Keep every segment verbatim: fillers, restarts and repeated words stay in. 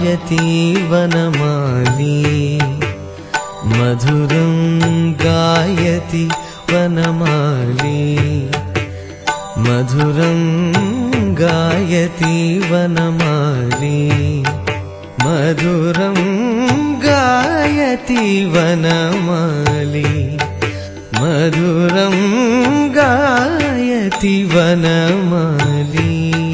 गायति वनमाली मधुरं गायति वनमाली मधुरं गायति वनमाली मधुरं गायति वनमाली मधुरं गायति वनमाली।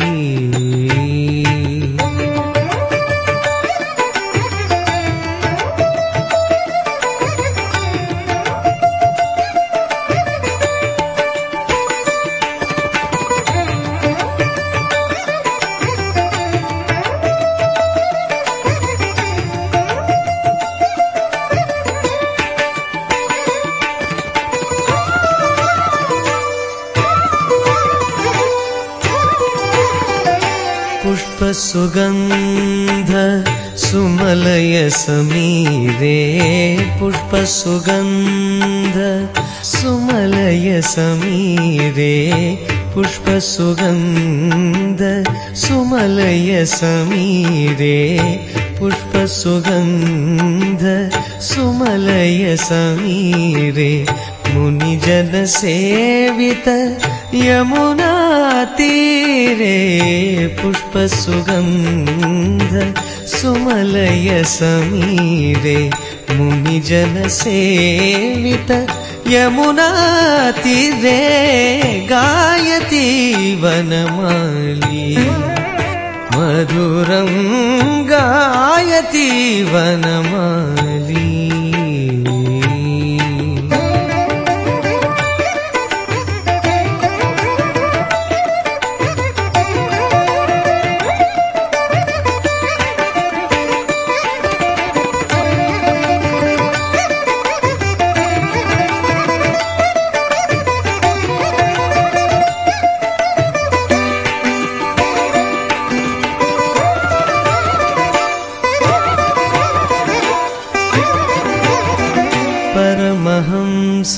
पुष्पसुगन्ध सुमलय समीरे पुष्पसुगन्ध सुमलय समीरे पुष्पसुगन्ध सुमलय समीरे पुष्पसुगन्ध सुमलय समीरे मुनिजन सेवित यमुना तीरे पुष्पसुगन्ध सुमलय समीरे मुनिजन सेवित यमुना तीरे गायति वनमाली मधुरं गायति वनमाली। परमहंस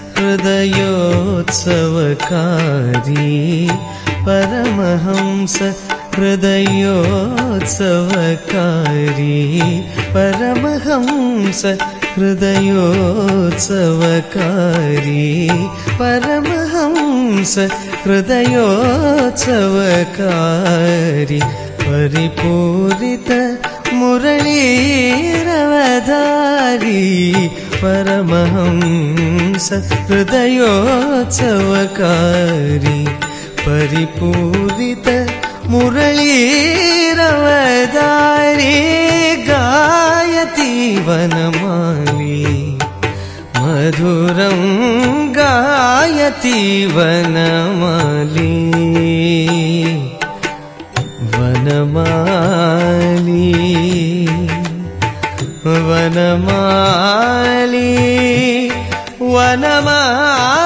हृदयोत्सवकारी परमहंस हृदयोत्सवकारी परमहंस हृदयोत्सवकारी परमहंस हृदयोत्सवकारी परिपूरित मुरलीरवधारी परमहंस हृदयोत्सवकारी परिपूरित मुरलीरवधारी गायति वनमाली मधुरं गायति वनमाली वनमाली वनमाली वनमाली।